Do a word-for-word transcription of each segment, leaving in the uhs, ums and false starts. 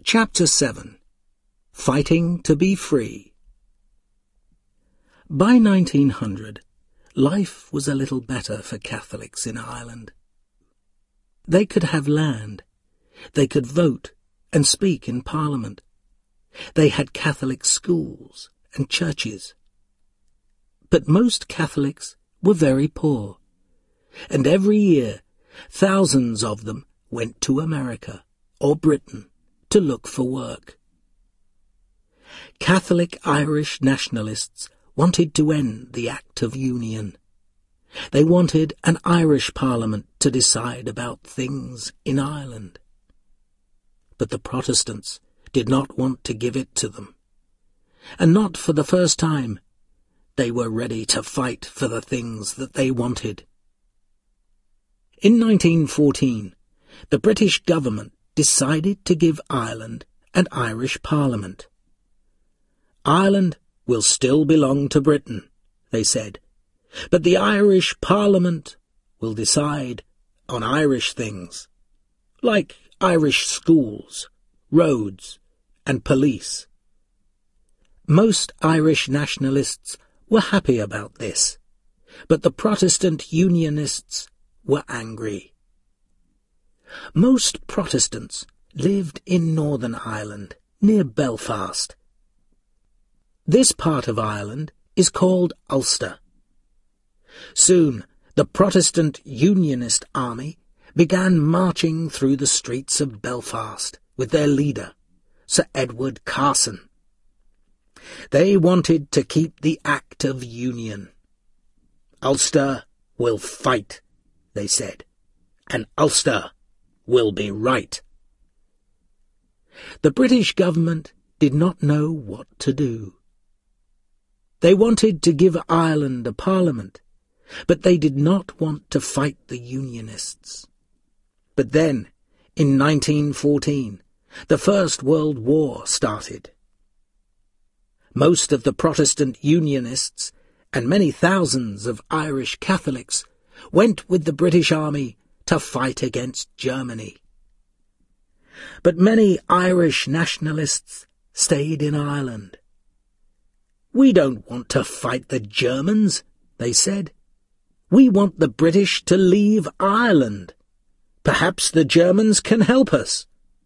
Chapter seven. Fighting to be Free. By nineteen hundred, life was a little better for Catholics in Ireland. They could have land, they could vote and speak in Parliament. They had Catholic schools and churches. But most Catholics were very poor, and every year thousands of them went to America or Britain to look for work. Catholic Irish nationalists wanted to end the Act of Union. They wanted an Irish Parliament to decide about things in Ireland. But the Protestants did not want to give it to them. And not for the first time, they were ready to fight for the things that they wanted. In nineteen fourteen, the British government decided to give Ireland an Irish Parliament. Ireland will still belong to Britain, they said, but the Irish Parliament will decide on Irish things, like Irish schools, roads, and police. Most Irish nationalists were happy about this, but the Protestant Unionists were angry. Most Protestants lived in Northern Ireland, near Belfast. This part of Ireland is called Ulster. Soon, the Protestant Unionist army began marching through the streets of Belfast with their leader, Sir Edward Carson. They wanted to keep the Act of Union. Ulster will fight, they said, and Ulster will be right. The British government did not know what to do. They wanted to give Ireland a parliament, but they did not want to fight the Unionists. But then, in nineteen fourteen, the First World War started. Most of the Protestant Unionists and many thousands of Irish Catholics went with the British Army to fight against Germany. But many Irish nationalists stayed in Ireland. "We don't want to fight the Germans," they said. "We want the British to leave Ireland. Perhaps the Germans can help us."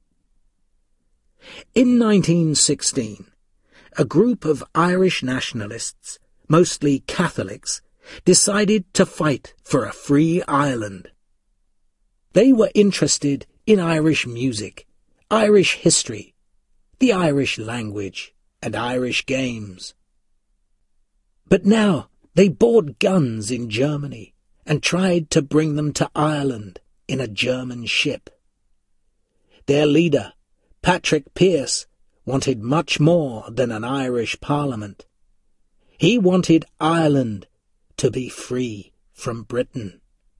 In nineteen sixteen, a group of Irish nationalists, mostly Catholics, decided to fight for a free Ireland. They were interested in Irish music, Irish history, the Irish language, and Irish games. But now they bought guns in Germany and tried to bring them to Ireland in a German ship. Their leader, Patrick Pearse, wanted much more than an Irish Parliament. He wanted Ireland to be free from Britain.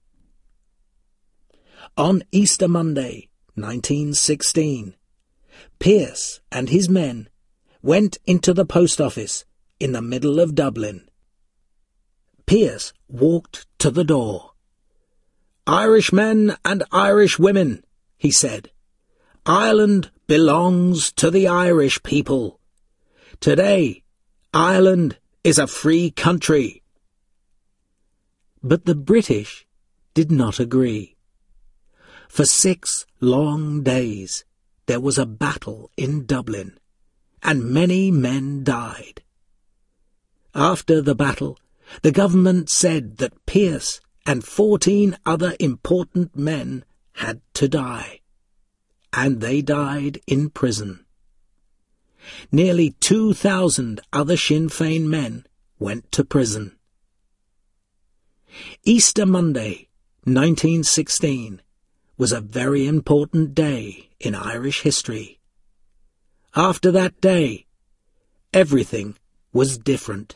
On Easter Monday, nineteen sixteen, Pearse and his men went into the post office in the middle of Dublin. Pearse walked to the door. "Irishmen and Irish women," he said, "Ireland belongs to the Irish people. Today, Ireland is a free country." But the British did not agree. For six long days there was a battle in Dublin, and many men died. After the battle, the government said that Pearse and fourteen other important men had to die, and they died in prison. Nearly two thousand other Sinn Féin men went to prison. Easter Monday, nineteen sixteen, was a very important day in Irish history. After that day, everything was different.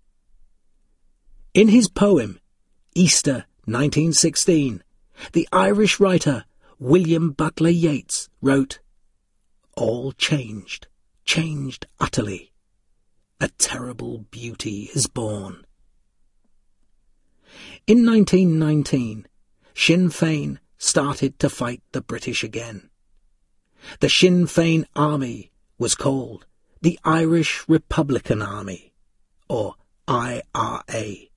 In his poem, Easter nineteen sixteen, the Irish writer William Butler Yeats wrote, "All changed, changed utterly. A terrible beauty is born." In nineteen nineteen, Sinn Féin started to fight the British again. The Sinn Féin Army was called the Irish Republican Army, or I R A.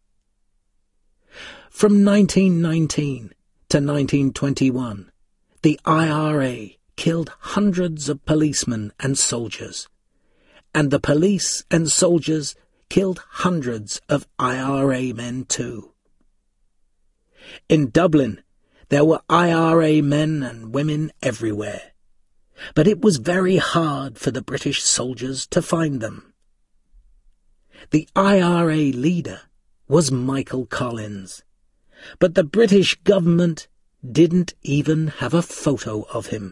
From nineteen nineteen to nineteen twenty-one, the I R A killed hundreds of policemen and soldiers, and the police and soldiers killed hundreds of I R A men too. In Dublin, there were I R A men and women everywhere, but it was very hard for the British soldiers to find them. The I R A leader was Michael Collins, but the British government didn't even have a photo of him.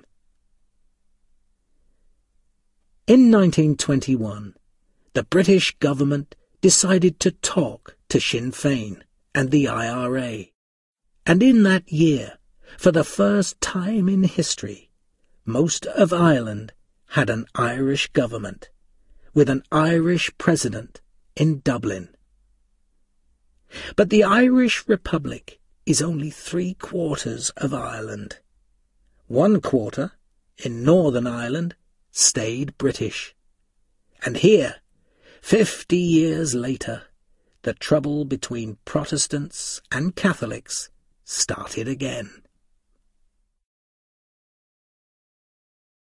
In nineteen twenty-one, the British government decided to talk to Sinn Féin and the I R A, and in that year, for the first time in history, most of Ireland had an Irish government, with an Irish president in Dublin. But the Irish Republic is only three quarters of Ireland. One quarter, in Northern Ireland, stayed British. And here, fifty years later, the trouble between Protestants and Catholics started again.